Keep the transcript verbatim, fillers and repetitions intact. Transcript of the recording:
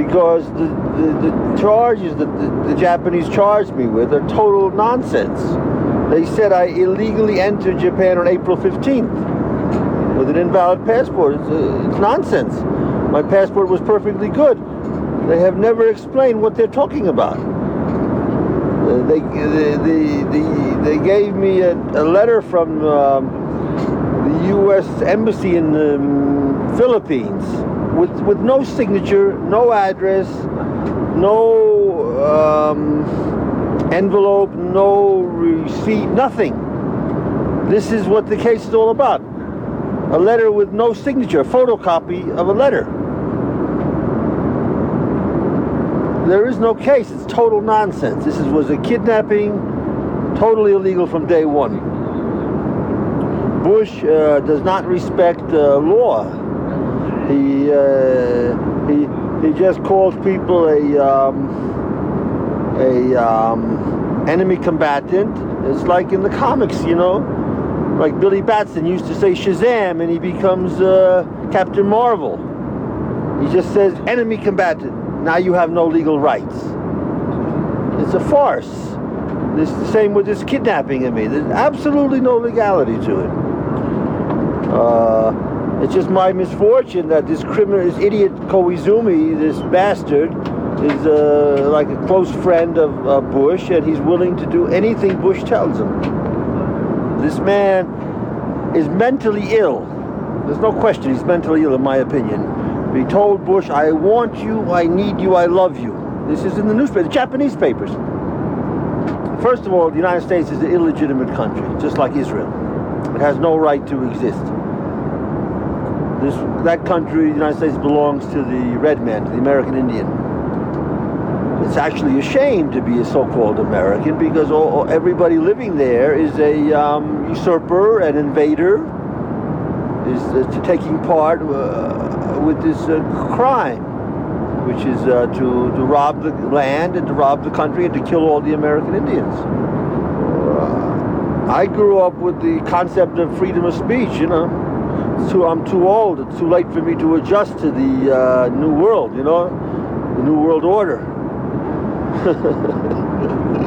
because the, the, the charges that the, the Japanese charged me with are total nonsense. They said I illegally entered Japan on April fifteenth with an invalid passport. It's, uh, it's nonsense. My passport was perfectly good. They have never explained what they're talking about. Uh, they, they, they, they, they gave me a, a letter from um, the U S Embassy in the um, Philippines with, with no signature, no address, no um, envelope, no receipt, nothing. This is what the case is all about. A letter with no signature, a photocopy of a letter. There is no case. It's total nonsense. This is, was a kidnapping, totally illegal from day one. Bush uh, does not respect uh, law. He uh, he he just calls people a um, a um, enemy combatant. It's like in the comics, you know, like Billy Batson used to say Shazam, and he becomes uh, Captain Marvel. He just says enemy combatant. Now you have no legal rights. It's a farce. It's the same with this kidnapping of me. There's absolutely no legality to it. Uh, it's just my misfortune that this criminal, this idiot Koizumi, this bastard, is uh, like a close friend of uh, Bush, and he's willing to do anything Bush tells him. This man is mentally ill. There's no question he's mentally ill, in my opinion. He told Bush, I want you, I need you, I love you. This is in the newspaper, the Japanese papers. First of all, the United States is an illegitimate country, just like Israel. It has no right to exist. This, that country, the United States, belongs to the red man, to the American Indian. It's actually a shame to be a so-called American, because all, everybody living there is a um, usurper, an invader, is uh, to taking part uh, with this uh, crime, which is uh, to, to rob the land and to rob the country and to kill all the American Indians. Uh, I grew up with the concept of freedom of speech, you know. It's too, I'm too old. It's too late for me to adjust to the uh, new world, you know, the new world order.